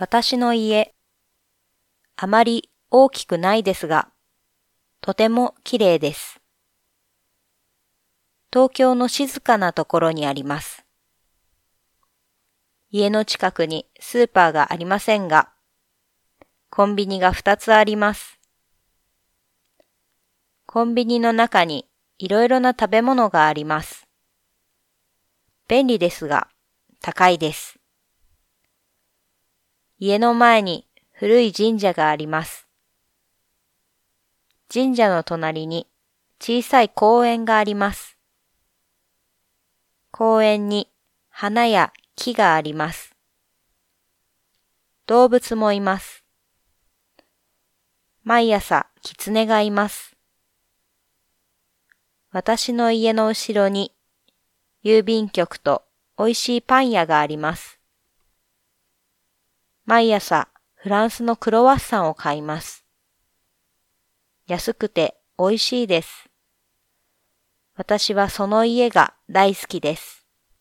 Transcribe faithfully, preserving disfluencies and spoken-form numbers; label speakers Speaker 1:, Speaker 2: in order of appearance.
Speaker 1: 私の家、あまり大きくないですが、とてもきれいです。東京の静かなところにあります。家の近くにスーパーがありませんが、コンビニがふたつあります。コンビニの中にいろいろな食べ物があります。便利ですが、高いです。家の前に古い神社があります。神社の隣に小さい公園があります。公園に花や木があります。動物もいます。毎朝キツネがいます。私の家の後ろに郵便局と美味しいパン屋があります。毎朝フランスのクロワッサンを買います。安くて美味しいです。私はその家が大好きです。